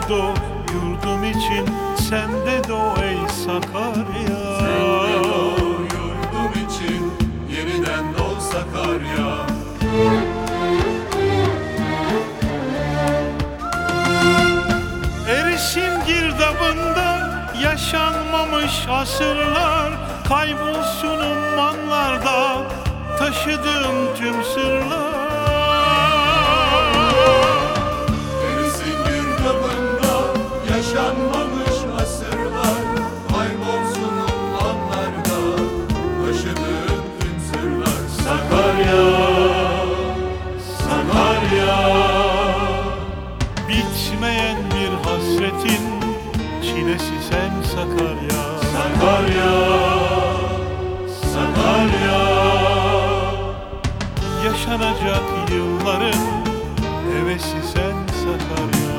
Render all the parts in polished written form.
doğ yurdum için, sen de doğ ey Sakarya. Sen de doğ yurdum için, yeniden doğ Sakarya. Erisin girdabında yaşanmamış asırlar, kaybolsun ummanlarda taşıdığım tüm sırlar. Erisin girdabında yaşanmamış asırlar, kaybolsun ummanlarda taşıdığım tüm sırlar. Sakarya, Sakarya. Bitmeyen bir hasretin çilesi sen Sakarya. Sakarya, Sakarya. Yaşanacak yılların hevesi sen Sakarya.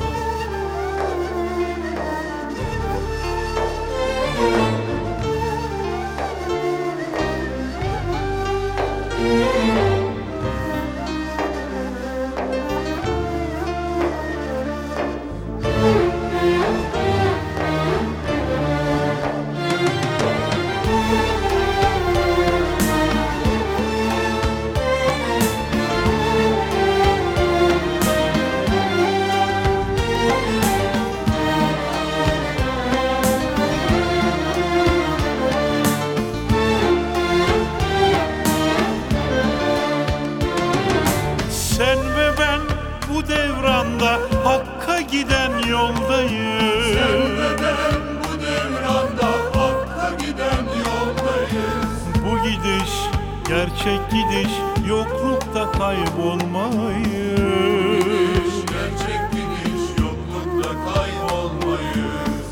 Sen ve ben bu devranda Hakk'a giden yoldayız. Sen ve ben bu devranda Hakk'a giden yoldayız. Bu gidiş gerçek gidiş, yoklukta kaybolmayız. Gerçek gidiş, yoklukta kaybolmayız.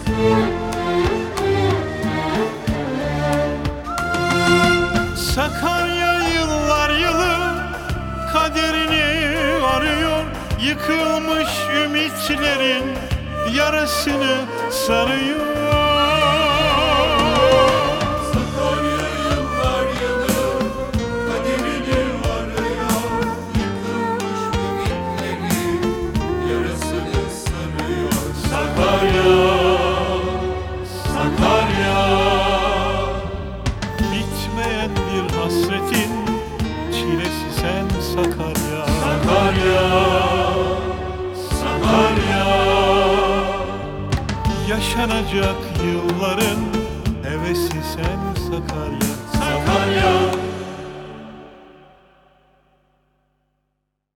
Sakarya yıllar yılı kaderini arıyor, yıkılmış ümitlerin yarasını sarıyor. Sakarya yıllar yılı kaderini arıyor, yıkılmış ümitleri yarasını sarıyor. Sakarya, Sakarya. Bitmeyen bir hasretin çilesi sen Sakarya. Sakarya, Sakarya. Yaşanacak yılların hevesi sen Sakarya.